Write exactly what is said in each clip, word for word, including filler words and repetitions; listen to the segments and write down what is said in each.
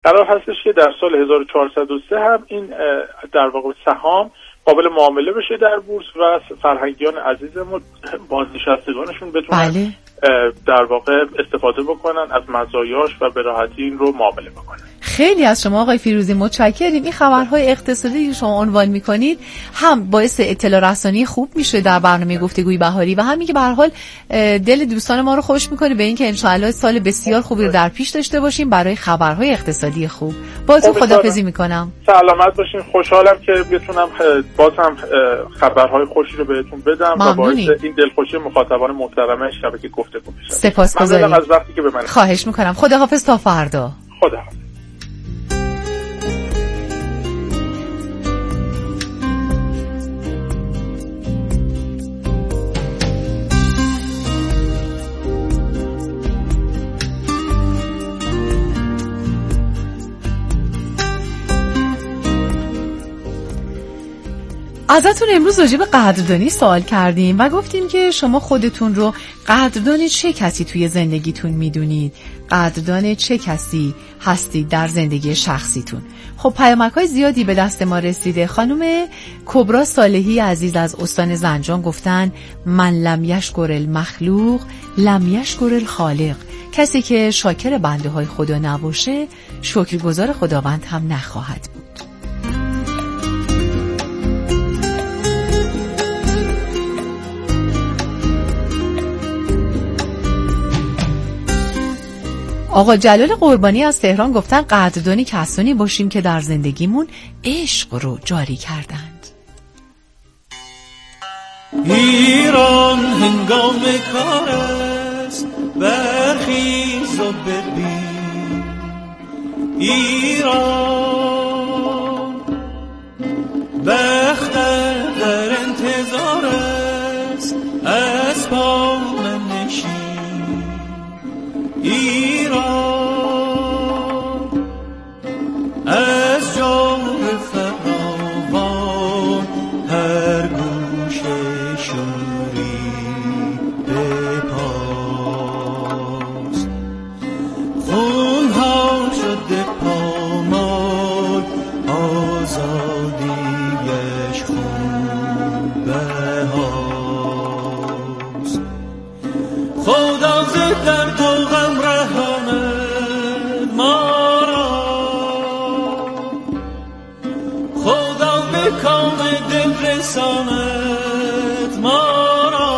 قرار هستش که در سال هزار و چهارصد و سه هم این در واقع سهام قابل معامله بشه در بورس و فرهنگیان عزیزمون بازنشستگانشون بتونن بله. در واقع استفاده بکنن از مزایاش و به راحتی این رو معامله بکنن. خیلی از شما آقای فیروزی متشکریم. این خبرهای اقتصادی که شما عنوان میکنید هم باعث اطلاع رسانی خوب میشه در برنامه گفتگوی بهاری و همین که به هر حال دل دوستان ما رو خوش میکنه به این که انشاءالله سال بسیار خوبی رو در پیش داشته باشیم برای خبرهای اقتصادی خوب. با تو خداحافظی میکنم. سلامت باشین. خوشحالم که بتونم باز هم خبرهای خوشی رو بهتون بدم و باعث این دلخوشی مخاطبان محترم شبکه گفتگو بشه. سپاسگزارم از وقتی که به من. خواهش میکنم. خداحافظ تا فردا. خداحافظ. ازتون امروز راجع به قدردانی سوال کردیم و گفتیم که شما خودتون رو قدردان چه کسی توی زندگیتون میدونید؟ قدردان چه کسی هستید در زندگی شخصیتون؟ خب پیامک‌های زیادی به دست ما رسیده. خانم کبرا صالحی عزیز از استان زنجان گفتن من لم یشکر المخلوق لم یشکر الخالق. کسی که شاکر بنده های خدا نباشه شکرگزار خداوند هم نخواهد بود. آقا جلال قربانی از تهران گفتن قدردانی کسانی باشیم که در زندگیمون عشق رو جاری کردند. ایران هنگام کار است برخیز و ببین ایران بخت در انتظار است از پا نشین ایران از جور فراوان هر گوشه شوری بپاست خونها شده پامال آزادیش خون بهاست خدا زد در دو غم رحمت ما را خدا به کام دل رساند ما را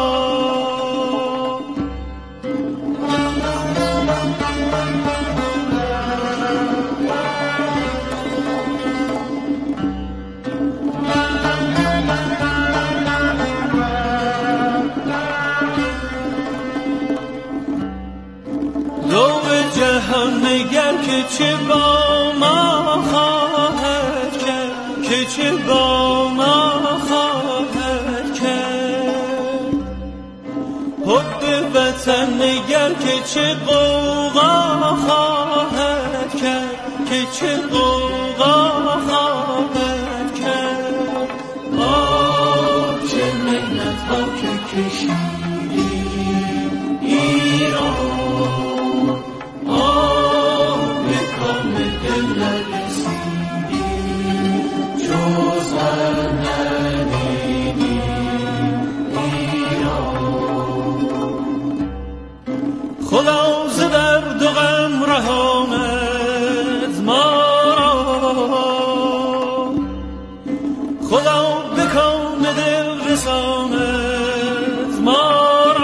دو به جهان نگر که چه با ما خواهد کرد که چه با ما خواهد کرد حب وطن نگر که چه قوقا خواهد کرد که چه قوقا خواهد کرد آه چه مهنت ها که کشیدی ایران آه به کام دل نرسیدی جز بر ندیدی ایران خدا ز درد و غم رهاند ما را خدا به کام دل رساند ما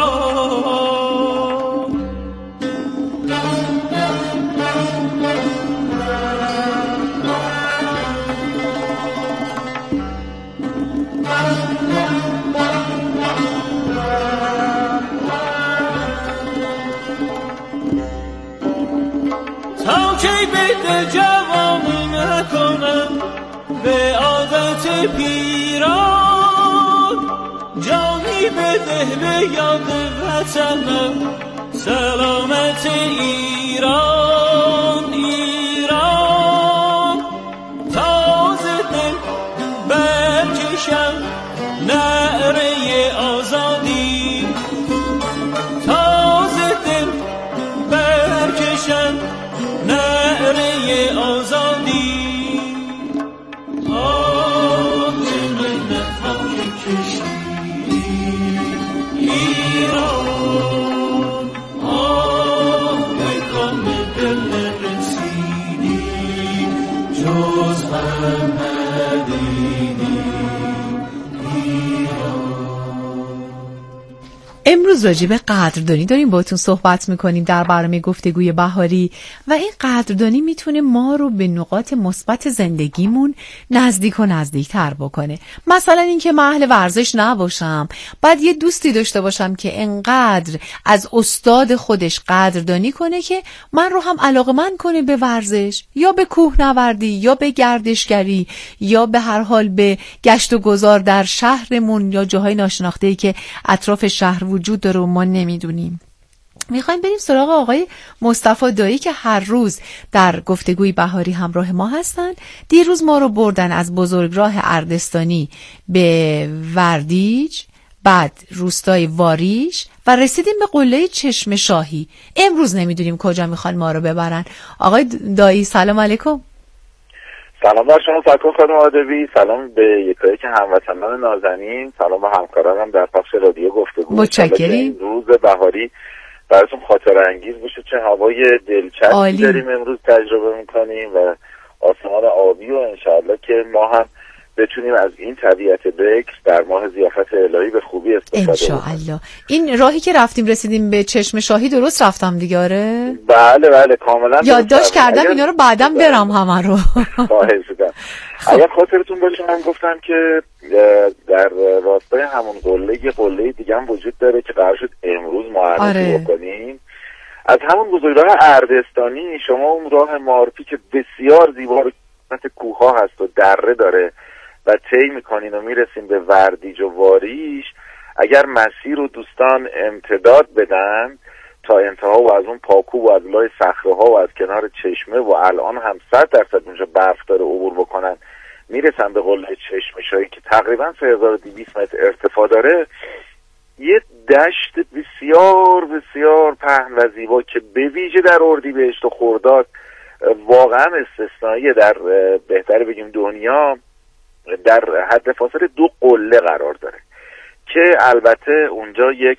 بده جوانی نکنم به عادت پیران جانی بده به یاد وطنم سلامت ایران ایران تازه دل برکشم نعره آزادی تازه دل برکشم نعره آزادی جز غم ندیدی. امروز راجع به قدردانی داریم باهاتون صحبت میکنیم در برنامه گفتگوی بهاری و این قدردانی میتونه ما رو به نقاط مثبت زندگیمون نزدیک و نزدیکتر بکنه. مثلا اینکه من اهل ورزش نباشم، بعد یه دوستی داشته باشم که انقدر از استاد خودش قدردانی کنه که من رو هم علاقه‌مند کنه به ورزش یا به کوهنوردی یا به گردشگری یا به هر حال به گشت و گذار در شهرمون یا جاهای ناشناخته‌ای که اطراف شهر وجود داره و ما نمیدونیم. میخوایم بریم سراغ آقای مصطفی دایی که هر روز در گفتگوی بهاری همراه ما هستن. دیروز ما رو بردن از بزرگراه اردستانی به وردیج، بعد روستای واریش و رسیدیم به قله چشم شاهی. امروز نمیدونیم کجا میخوان ما رو ببرن. آقای دایی سلام علیکم. سلام بر شما سرکار خانم عادوی، سلام به یکایی که هموطنان نازنین، سلام به همکارانم در پخش رادیو گفتگو. متشکریم. روز بهاری براتون خاطره انگیز باشه. چه هوای دلچسبی داریم امروز تجربه میکنیم و آسمان آبی و انشاءالله که ما هم بتونیم از این طبیعت بکر در ماه ضیافت الهی به خوبی استفاده کنیم انشاءالله. این راهی که رفتیم رسیدیم به چشم شاهی درست رفتم دیگه؟ آره بله بله کاملا یادداشت کردم اگر... اینا رو بعدم برم همه رو. خواهش می‌کنم. اگر خاطرتون باشه من گفتم که در راستای همون قله یه قله دیگه هم وجود داره که قرار شد امروز معرفی آره. بکنیم. از همون بزرگراه اردستانی شما اون راه معارفی که بسیار زیبا و کوه‌ها هست و دره داره و طی میکنین و میرسین به وردیج و واریش، اگر مسیر رو دوستان امتداد بدن تا انتها و از اون پاکو و از لای صخره‌ها و از کنار چشمه و الان هم صد درصد اونجا برف داره عبور بکنن میرسن به قله چشم شاهی که تقریبا سه هزار و دویست متر ارتفاع داره. یه دشت بسیار بسیار پهن و زیبا که به ویژه در اردیبهشت و خرداد واقعا استثنائیه، در بهتر بگیم دنیا در حد فاصله دو قله قرار داره که البته اونجا یک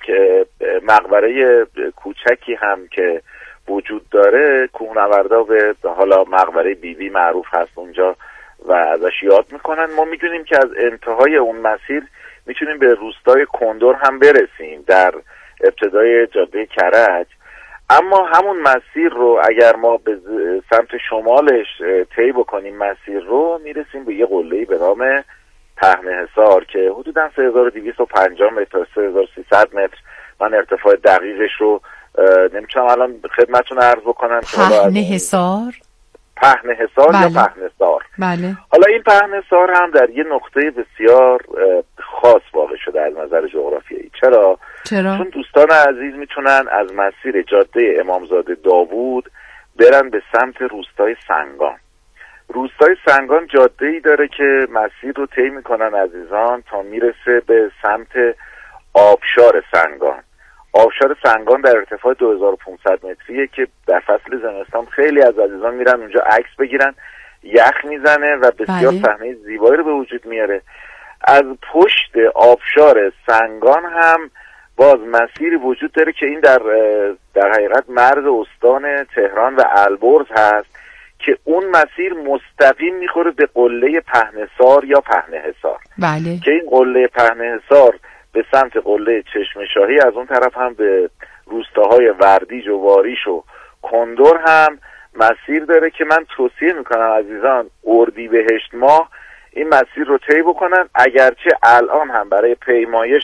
مقبره کوچکی هم که وجود داره. کوهنوردا به حالا مقبره بی بی معروف هست اونجا و ازش یاد میکنن. ما میدونیم که از انتهای اون مسیر میتونیم به روستای کندر هم برسیم در ابتدای جاده کرج، اما همون مسیر رو اگر ما به سمت شمالش طی بکنیم مسیر رو میرسیم به یه قله‌ای به نام پهنحصار که حدوداً سه هزار و دویست و پنجاه متر تا سه هزار و سیصد متر. من ارتفاع دقیقش رو نمیتونم الان خدمتتون عرض بکنم. پهنحصار پهنحصار بله. یا پهنحصار بله. حالا این پهنحصار هم در یه نقطه بسیار خاص واقع شده از نظر جغرافیایی. چرا؟ چرا؟ چون دوستان عزیز میتونن از مسیر جاده امامزاده داوود برن به سمت روستای سنگان. روستای سنگان جاده‌ای داره که مسیر رو طی میکنن عزیزان تا میرسه به سمت آبشار سنگان. آبشار سنگان در ارتفاع دو هزار و پانصد متریه که در فصل زمستان خیلی از عزیزان میرن اونجا عکس بگیرن، یخ میزنه و بسیار صحنه زیبایی رو به وجود میاره. از پشت آبشار سنگان هم باز مسیری وجود داره که این در در حقیقت مرز استان تهران و البرز هست که اون مسیر مستقیم میخوره به قله پهنحصار یا پهنحصار. بله. که این قله پهنحصار به سمت قله چشم شاهی، از اون طرف هم به روستاهای وردیج و واریش و کندر هم مسیر داره که من توصیه میکنم عزیزان اردیبهشت ماه این مسیر رو طی بکنن. اگرچه الان هم برای پیمایش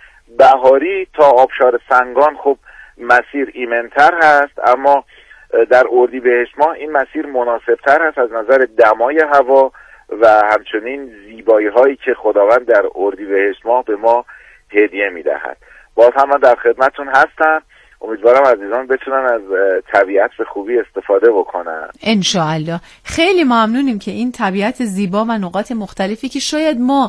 بهاری تا آبشار سنگان خب مسیر ایمنتر هست، اما در اردیبهشت ماه این مسیر مناسبتر هست از نظر دمای هوا و همچنین زیبایی هایی که خداوند در اردیبهشت ماه به ما هدیه میدهد. باز هم من در خدمتتون هستم. امیدوارم عزیزان بتونن از طبیعت به خوبی استفاده بکنن انشاءالله. خیلی ممنونیم که این طبیعت زیبا و نقاط مختلفی که شاید ما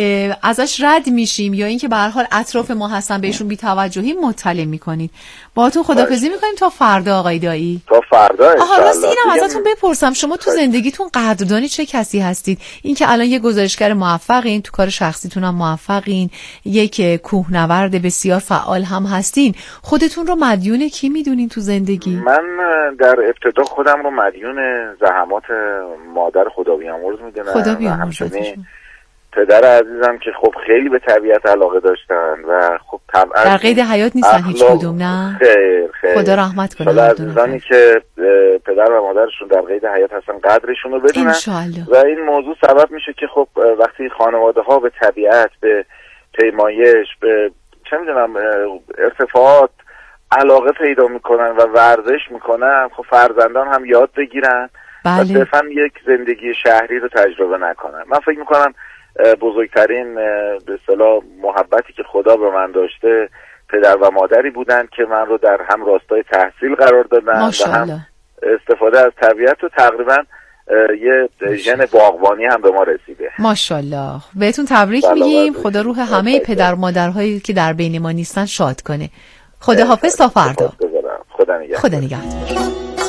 ازش رد میشیم یا اینکه به هر حال اطراف ما هستن بهشون بی‌توجهی مطلع میکنید. باهاتون خداحافظی میکنیم تا فردا آقای دایی. تا فردا ان شاء الله. راستی اینم ازتون بپرسم شما تو زندگیتون قدردانی چه کسی هستید؟ اینکه الان یه گزارشگر موفقین، تو کار شخصیتون هم موفقین، یک کوهنورد بسیار فعال هم هستین، خودتون رو مدیون کی میدونین تو زندگی؟ من در ابتدا خودم رو مدیون زحمات مادر خدا بیامرز میدونم. خدا بیامرزتشون. پدر عزیزم که خب خیلی به طبیعت علاقه داشتن و خب طبعا در قید حیات نیستن هیچ کدوم، نه؟ خیر خیر. خدا رحمت کنه. حالا عزیزانی که پدر و مادرشون در قید حیات هستن قدرشون رو بدونن و این موضوع سبب میشه که خب وقتی خانواده ها به طبیعت، به پیمایش، به چه میدونم ارتفاعات علاقه پیدا میکنن و ورزش میکنن، خب فرزندان هم یاد بگیرن بله. و صرفا یک زندگی شهری رو تجربه نکنن. من فکر میکنم بزرگترین به اصطلاح محبتی که خدا به من داشته پدر و مادری بودن که من رو در هم راستای تحصیل قرار دادن و هم استفاده از طبیعت و تقریبا یه ژن باغبانی هم به ما رسیده. ماشاءالله. بهتون تبریک میگیم. خدا روح همه پدر مادرهایی که در بین ما نیستن شاد کنه. خدا حافظ تا فردا. خدا نگهدار. خدا نگهدار.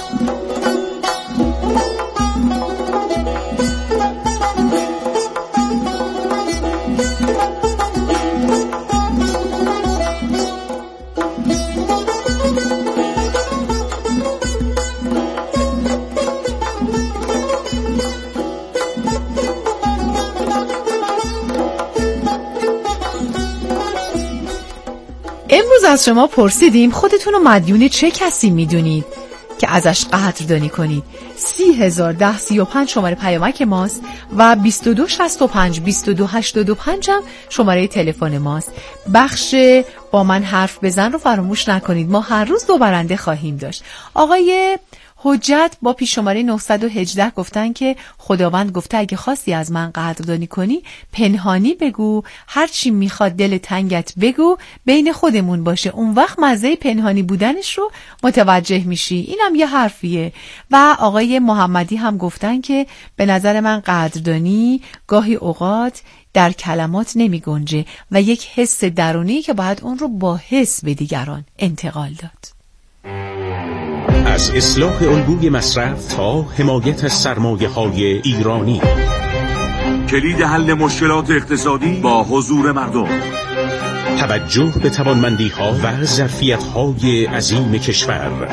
امروز از شما پرسیدیم خودتون رو مدیون چه کسی میدونید که ازش قدردانی کنید. سی هزار ده سی و پنج شماره پیامک ماست و بیست و دو شصت و پنج بیست و دو هشتاد و پنج هم شماره تلفن ماست. بخش با من حرف بزن رو فراموش نکنید. ما هر روز دو برنده خواهیم داشت. آقای حجت با پیش شماره نهصد و هجده گفتن که خداوند گفته اگه خواستی از من قدردانی کنی پنهانی بگو، هر چی میخواد دل تنگت بگو، بین خودمون باشه، اون وقت مزه پنهانی بودنش رو متوجه میشی. اینم یه حرفیه. و آقای محمدی هم گفتن که به نظر من قدردانی گاهی اوقات در کلمات نمی گنجه و یک حس درونی که باید اون رو با حس به دیگران انتقال داد. از اصلاح الگوی مصرف تا حمایت از سرمایه‌های ایرانی، کلید حل مشکلات اقتصادی با حضور مردم، توجه به توانمندی‌ها و ظرفیت‌های عظیم کشور.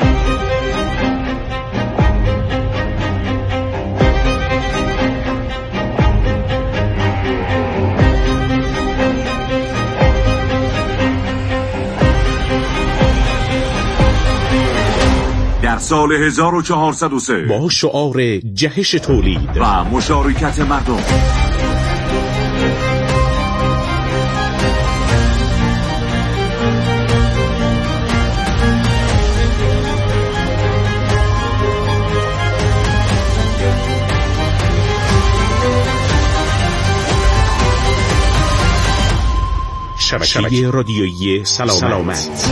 در سال هزار و چهارصد و سه با شعار جهش تولید و مشارکت مردم، شبکه رادیویی سلامت, سلامت.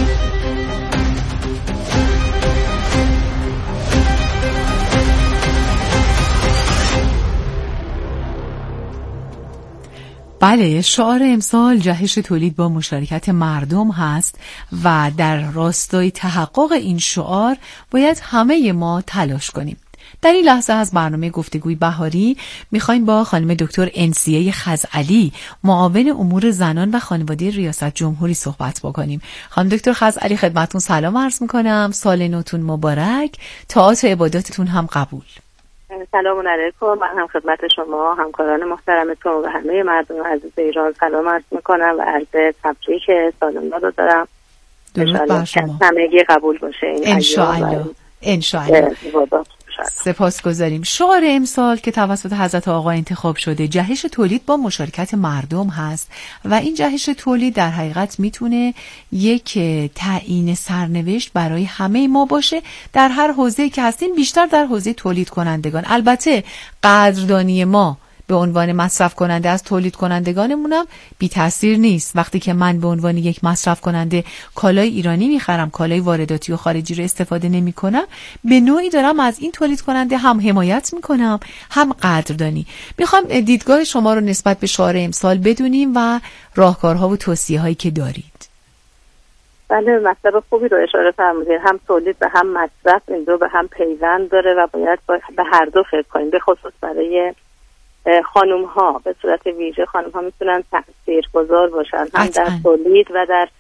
بله، شعار امسال جهش تولید با مشارکت مردم هست و در راستای تحقق این شعار باید همه ما تلاش کنیم. در این لحظه از برنامه گفتگوی بهاری میخوایم با خانم دکتر انسیه خزعلی، معاون امور زنان و خانواده ریاست جمهوری صحبت بکنیم. خانم دکتر خزعلی خدمتتون سلام عرض میکنم. سال نوتون مبارک، طاعات و عباداتتون هم قبول. سلام علیکم. من هم خدمت شما همکاران محترمتون و همه مردم عزیز ایران سلام عرض میکنم و عرض تبریک سال نو رو دارم. درود بر شما. همگی قبول باشه این انشاءالله. انشاءالله. سپاسگزاریم. شعار امسال که توسط حضرت آقا انتخاب شده جهش تولید با مشارکت مردم هست و این جهش تولید در حقیقت میتونه یک تعیین سرنوشت برای همه ما باشه در هر حوزه‌ای که هستیم، بیشتر در حوزه تولید کنندگان. البته قدردانی ما به عنوان مصرف کننده از تولید کنندگانمونم بی تاثیر نیست. وقتی که من به عنوان یک مصرف کننده کالای ایرانی میخرم، کالای وارداتی و خارجی رو استفاده نمی کنم، به نوعی دارم از این تولید کننده هم حمایت میکنم هم قدردانی. میخوام دیدگاه شما رو نسبت به شعار امسال بدونیم و راهکارها و توصیه هایی که دارید. بله، مطلب خوبی رو اشاره فرمودید. هم تولید و هم مصرف این دو به هم پیوند داره و باید به هر دو فکر کنیم. به خصوص برای خانوم ها به صورت ویژه خانوم ها میتونن تأثیرگذار باشن هم در تولید و در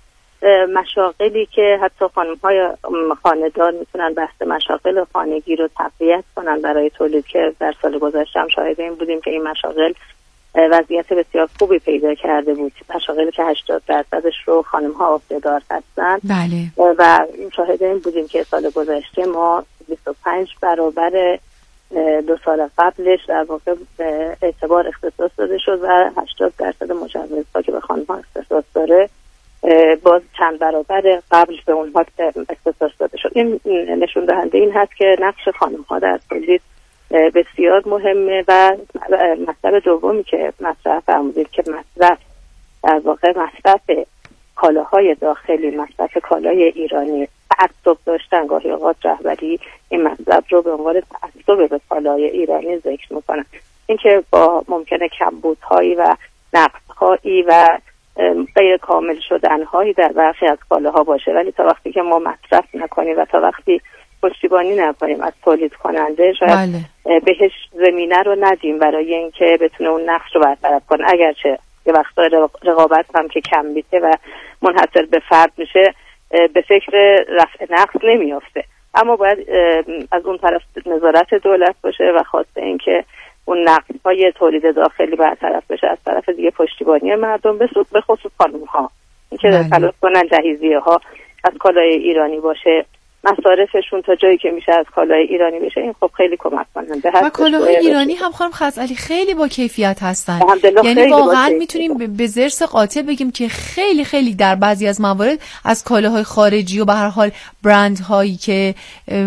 مشاغلی که حتی خانم‌های خانه‌دار میتونن بحث مشاغل خانگی رو تقویت کنن برای تولید، که در سال گذشته هم شاهد این بودیم که این مشاغل وضعیت بسیار خوبی پیدا کرده بود. مشاغلی که هشتاد درصدش رو خانم‌ها عهده‌دار هستن. بله. و شاهد این بودیم که سال گذشته ما بیست و پنج برابر دو سال قبلش در واقع اعتبار اختصاص داده شد و هشتاد درصد مجوزها که به خانم‌ها اختصاص داره باز چند برابر قبل به اونها اختصاص داده شد. این نشون دهنده این هست که نقش خانم‌ها در تولید بسیار مهمه. و مطلب دومی که مطرح فرمودید که مصرف در واقع مصرف کالاهای داخلی، مصرف کالای ایرانی، تعصب داشتن. گاهی اوقات رهبری این مطلب رو به عنوان تعصب به کالای ایرانی ذکر میکنن. اینکه با ممکنه کمبودهایی و نقصهایی و غیر کامل شدنهایی در برخی از کالاها باشه، ولی تا وقتی که ما مصرف نکنیم و تا وقتی پشتیبانی نکنیم از تولید کننده، شاید بله. بهش زمینه رو ندیم برای اینکه بتونه اون نقص رو برطرف کنه. اگرچه یه وقتا رقابت هم که کم میشه و منحصر به فرد میشه به فکر رفع نقص نمیافته، اما باید از اون طرف نظارت دولت باشه و خواسته اینکه اون نقص‌های تولید داخلی برطرف بشه، از طرف دیگه پشتیبانی مردم به خصوص خانم‌ها، اینکه تلاش کنن جهیزیه‌ها از کالای ایرانی باشه، مصارفشون تا جایی که میشه از کالای ایرانی بشه. این خب خیلی کمک کننده هست. و کالاهای ایرانی هم خانم خزعلی خیلی با کیفیت هستن، یعنی واقعا میتونیم به ضرس قاطع بگیم که خیلی خیلی در بعضی از موارد از کالاهای خارجی و به هر حال برندهایی که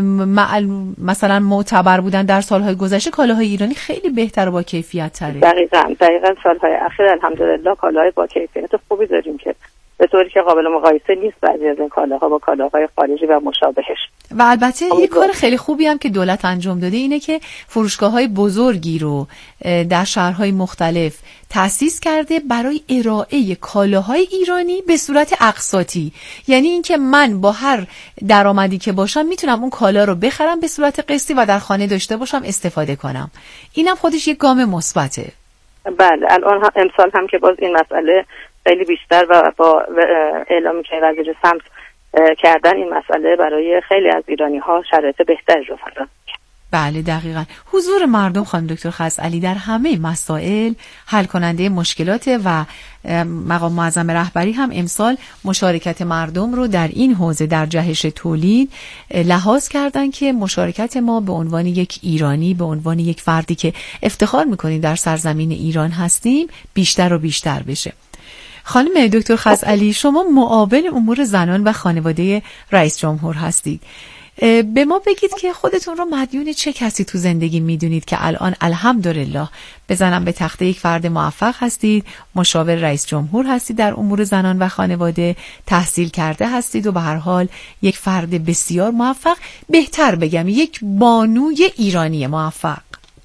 مثلا معتبر بودن در سالهای گذشته، کالاهای ایرانی خیلی بهتر و با کیفیت تره. دقیقاً دقیقاً سالهای اخیر الحمدلله کالاهای با کیفیت خوبی داریم که به طوری که قابل مقایسه نیست بعضی از این کالاها با کالاهای خارجی و مشابهش. و البته یک کار خیلی خوبی هم که دولت انجام داده اینه که فروشگاه‌های بزرگی رو در شهرهای مختلف تأسیس کرده برای ارائه کالاهای ایرانی به صورت اقساطی، یعنی اینکه من با هر درآمدی که باشم میتونم اون کالا رو بخرم به صورت قسطی و در خانه داشته باشم، استفاده کنم. اینم خودش یک گام مثبته. بله، الان هم امسال هم که باز این مسئله خیلی بیشتر و با اعلامی که وزیر سمت کردن این مسئله برای خیلی از ایرانی ها شرایط بهتری رو فراهم کرد. بله دقیقاً. حضور مردم خانم دکتر خزعلی در همه مسائل حل کننده مشکلات و مقام معظم رهبری هم امسال مشارکت مردم رو در این حوزه در جهش تولید لحاظ کردن که مشارکت ما به عنوان یک ایرانی، به عنوان یک فردی که افتخار می‌کنیم در سرزمین ایران هستیم بیشتر و بیشتر بشه. خانم دکتر خزعلی، شما معاون امور زنان و خانواده رئیس جمهور هستید. به ما بگید که خودتون رو مدیون چه کسی تو زندگی میدونید که الان الحمدلله بزنم به تخته یک فرد موفق هستید، مشاور رئیس جمهور هستید در امور زنان و خانواده، تحصیل کرده هستید و به هر حال یک فرد بسیار موفق، بهتر بگم یک بانوی ایرانی موفق.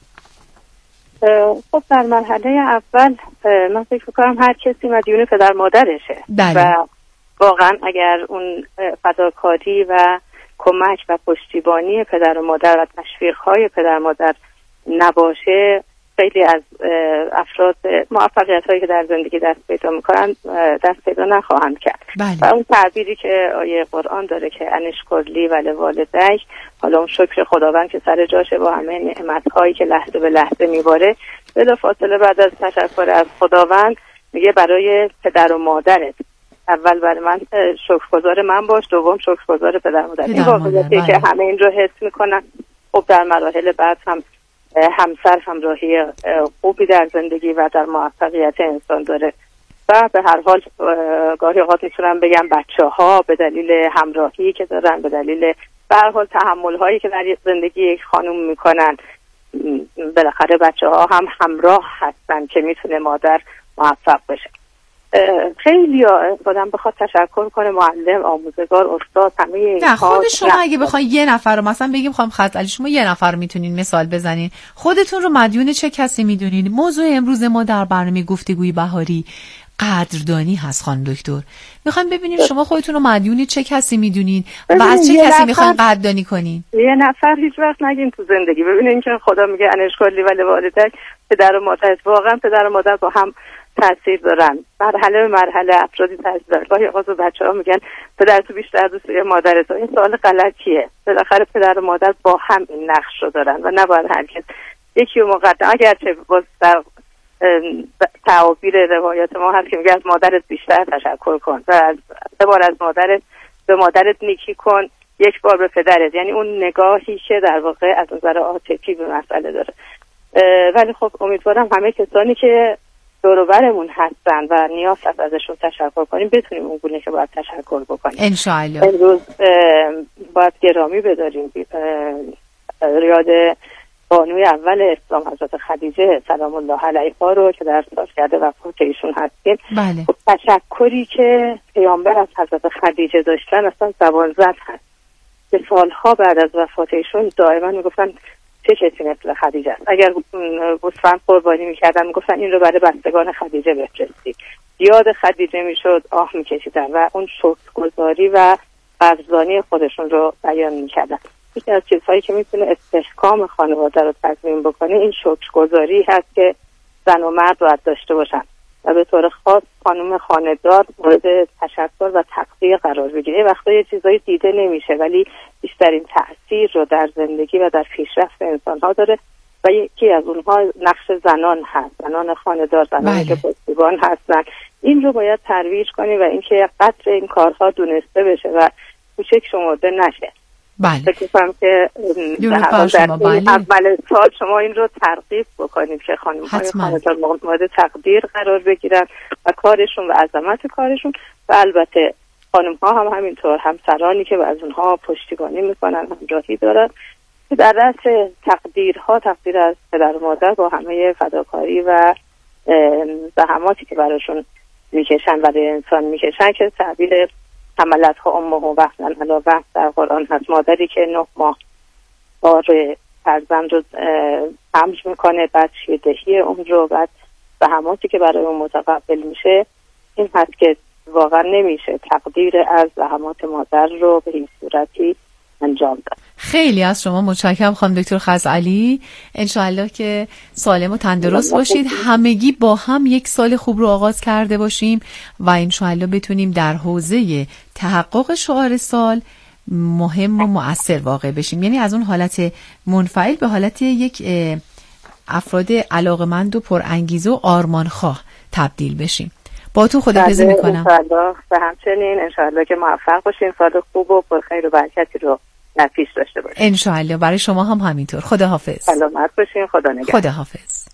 خب در مرحله اول من فکر می‌کنم هر کسی مدیون پدر مادرشه. بله. و واقعا اگر اون فداکاری و کمک و پشتیبانی پدر و مادر و تشویق‌های پدر مادر نباشه، خیلی از افراد موفقیت‌هایی که در زندگی دست پیدا می‌کنن دست پیدا نخواهند کرد. بله. و اون تعبیری که آیه قرآن داره که انشکرلی و لوالدیک، حالا اون شکر خداوند که سر جاشه با همه نعمت‌هایی که لحظه به لحظه میباره، بلافاصله بعد از تشکر از خداوند میگه برای پدر و مادرت اول برای من شکرگزار من باش، دوم شکرگزار پدر مادر. این واقعیتی که همه این رو حس میکنن. خب در مراحل بعد هم همسر همراهی خوبی در زندگی و در موفقیت انسان داره و به هر حال گاهی اوقات میتونم بگم بچه ها به دلیل همراهی که دارن، به دلیل به هر حال تحمل هایی که در زندگی یک خانوم میکنن، بالاخره بچه ها هم همراه هستن که میتونه مادر موفق بشه. خیلی آدم بخواد تشکر کنه، معلم، آموزگار، استاد، همه اینها. نه خود شما اگه بخواید یه نفر رو مثلا بگیم خانم خزعلی شما یه نفر میتونین مثال بزنین، خودتون رو مدیون چه کسی میدونین؟ موضوع امروز ما در برنامه گفتگوی بهاری قدردانی هست خانم دکتر. میخوایم ببینیم شما خودتون رو مدیون چه کسی میدونین و از چه کسی میخواین قدردانی کنین؟ یه نفر هیچ وقت نگین تو زندگی. ببینین که خدا میگه انشکرلی و لوالدیک، پدر و مادر، واقعا پدر و مادر با هم تاثیر دارن. مرحله به مرحله افرادی تاثیر دارن. گاهی آغاز بچه ها میگن پدر تو بیشتر دوست داری مادر تو. این سوال غلطیه. بالاخره پدر و مادر با هم این نقش رو دارن و نباید هرگز یکی رو مقدم، اگرچه باز در تعابیر روایات ما هست که میگه از مادرت بیشتر تشکر کن و از سه بار از مادرت به مادرت نیکی کن، یک بار به پدرت. یعنی اون نگاهی که در واقع از نظر عاطفی به مسئله داره. ولی خب امیدوارم همه کسانی که دور و برمون هستن و نیاز هست ازشون تشکر کنیم بتونیم اون گونه که باید تشکر بکنیم. انشاءالله. امروز باید گرامی بداریم ریاد بانوی اول اسلام حضرت خدیجه سلام الله علیها رو که در سالگرد وفات ایشون هستیم. بله. خب تشکری که پیامبر از حضرت خدیجه داشتن اصلا زبان زد هست که سالها بعد از وفات ایشون دائما میگفتن چه کسی مثل خدیجه است. اگر گوسفند قربانی میکردن میگفتن این رو برای بستگان خدیجه بفرستید. یاد خدیجه میشد، آه میکشیدن و اون شکرگزاری و قدردانی خودشون رو بیان میکردن. یکی از چیزهایی که میتونه استحکام خانواده رو تضمین بکنه این شکرگزاری هست که زن و مرد باید داشته باشن و به طور خاص خانم خانه‌دار مورد تشکر و تقدیر قرار بگیره. وقتا یه چیزایی دیده نمیشه ولی بیشترین تأثیر رو در زندگی و در پیشرفت انسان‌ها داره و یکی از اونها نقش زنان هست، زنان خانه‌دار، زنانی که پشتیبان هستن. این رو باید ترویج کنیم و اینکه قدر این کارها دونسته بشه و کوچک شمرده نشه. بله. فکر کنم که در بله. اول سال شما این رو ترغیب بکنید که خانم‌های خانه‌دار مورد تقدیر قرار بگیرن و کارشون و عظمت کارشون و البته خانم‌ها هم همینطور، همسرانی که از اونها پشتیبانی میکنن، همراهی دارن که در رأس تقدیرها تقدیر از پدر و مادر با همه فداکاری و زحماتی که براشون میکشن برای انسان میکشن که تعبیر حملتها امه وهنا علی وهن در قرآن هست. مادری که نه ماه بار فرزند رو حمل میکنه، بعد شیردهی اون رو، بعد زحماتی که برای اون متقبل میشه، این هست که واقعا نمیشه تقدیر از زحمات مادر رو به این صورتی انجام داد. خیلی از شما متشکرم خانم دکتر خزعلی. انشاءالله که سالم و تندرست باشید، همگی با هم یک سال خوب رو آغاز کرده باشیم و انشاءالله بتونیم در حوزه تحقق شعار سال مهم و مؤثر واقع بشیم، یعنی از اون حالت منفعل به حالت یک افراد علاقمند و پرانگیزه و آرمانخواه تبدیل بشیم. با تو خداحافظی میکنم. انشاءالله به همچنین انشاءالله که موفق باشین، سال خوب و پرخیر و برکتی رو در پیش داشته باشین. انشاءالله برای شما هم همینطور. خداحافظ. سلامت باشین. خدا نگهدار. خداحافظ.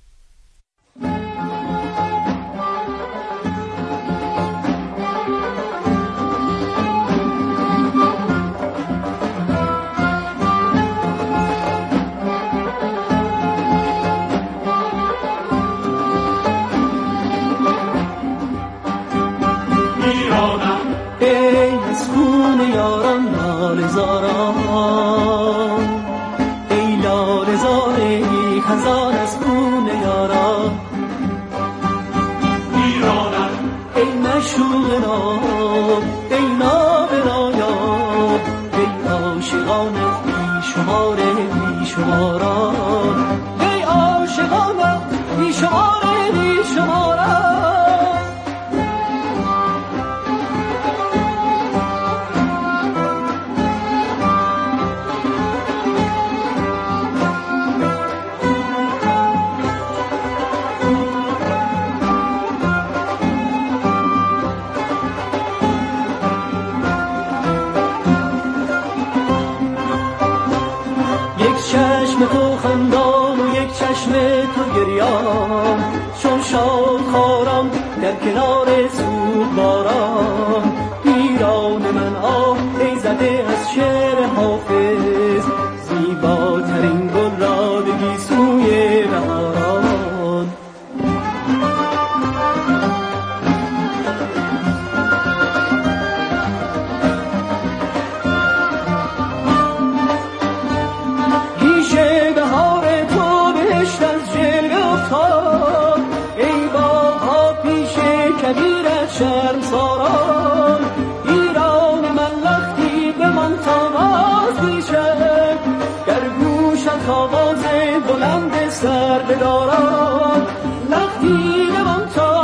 ای لاله زار ای خزان از خون یاران ایرانم، ای مشوق نام ای نابرایان، ای عاشقان بی شمار بی شماران، ای عاشقان بی شمار بی شماران. تو خندان و یک چشم تو گریان، چون شاخاران در کنار سود باران. ایران من آه ای زده از شعر حافظ، زیباترین گل را بگی سوی بهاران. شرمساران ایران من لختی به من تاواز میشه، گر گوشت آواز بلند سر بداران، لختی به من تاواز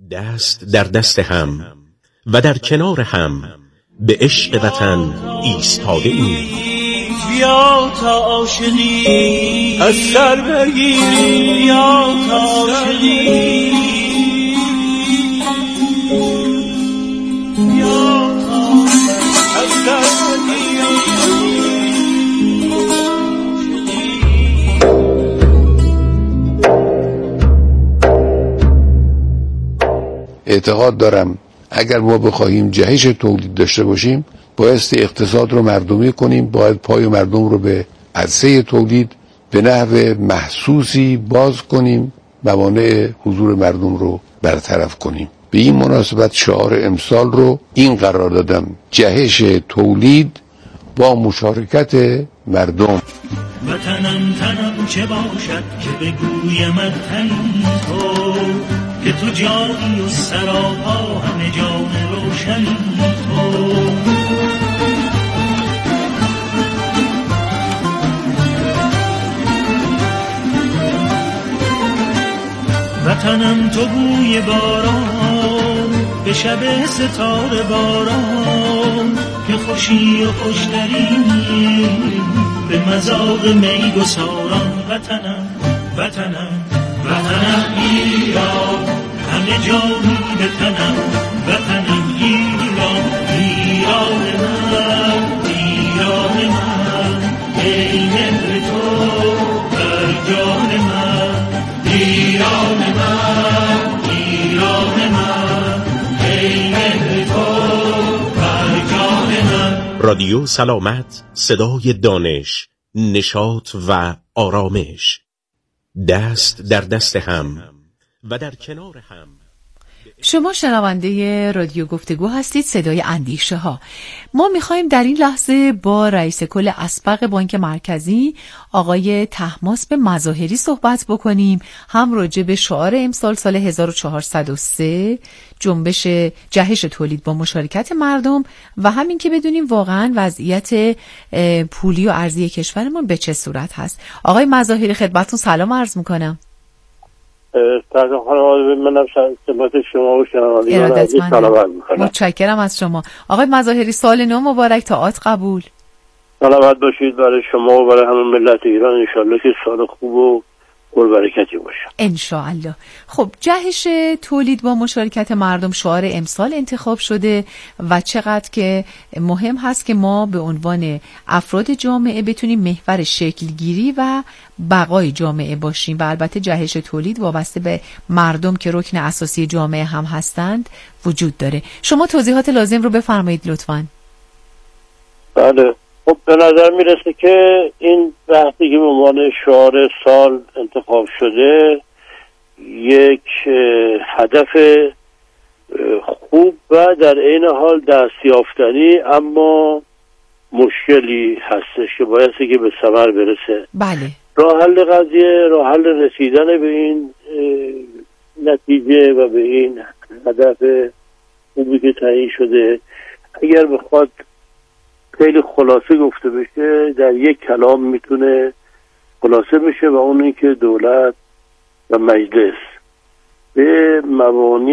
دست در دست هم و در کنار هم به عشق وطن ایستاده ایم. بیا تا عاشقی از سر بگیری، بیا تا عاشقی، بیا تا از سر بگیری. اعتقاد دارم اگر ما بخواهیم جهش تولید داشته باشیم بایستی اقتصاد رو مردمی کنیم، باید پای مردم رو به عرصه تولید به نحو محسوسی باز کنیم، موانع حضور مردم رو برطرف کنیم. به این مناسبت شعار امسال رو این قرار دادم: جهش تولید با مشارکت مردم. وطنم تنم چه باشد که بگویم تنی تو، که تو جانی و سراپا همه جان روشنی تو. وطنم تو بوی باران به شب ستاره باران، که خوشی و خوشترینی به مذاق می گساران. وطنم وطنم وطنم ایران، همه جانی به تنم. وطنم ایران، ایران من، ایران من، ای مهر تو بر جان من. ایران من، ایران من، ای مهر تو بر جان من. رادیو سلامت، صدای دانش، نشاط و آرامش. دست در دست هم و در کنار هم. شما شنونده رادیو گفتگو هستید، صدای اندیشه ها. ما میخوایم در این لحظه با رئیس کل اسبق بانک مرکزی آقای طهماسب مظاهری صحبت بکنیم، هم راجع به شعار امسال سال هزار و چهارصد و سه جنبش جهش تولید با مشارکت مردم و همین که بدونیم واقعا وضعیت پولی و ارزی کشورمون به چه صورت هست. آقای مظاهری خدمتتون سلام عرض میکنم. سلام خانم، منم خدمت شما و شنوندگان عزیز سلام عرض می‌کنم. متشکرم از شما. آقای مظاهری سال نو مبارک، طاعات قبول. سلامت باشید برای شما و برای همه ملت ایران. ان شاءالله که سال خوب و پربرکتی باشه ان شاءالله. خب جهش تولید با مشارکت مردم شعار امسال انتخاب شده و چقدر که مهم هست که ما به عنوان افراد جامعه بتونیم محور شکلگیری و بقای جامعه باشیم و البته جهش تولید وابسته به مردم که رکن اساسی جامعه هم هستند وجود داره. شما توضیحات لازم رو بفرمایید لطفاً. بله، خب به نظر میرسه که این بحثی که به عنوان شعار سال انتخاب شده یک هدف خوب و در عین حال دستیافتنی اما مشکلی هستش که بایستی که به ثمر برسه. بله. راه حل قضیه، راه حل رسیدن به این نتیجه و به این هدف خوبی که تعیین شده اگر بخواد خیلی خلاصه گفته بشه در یک کلام میتونه خلاصه بشه و اون این که دولت و مجلس به مبانی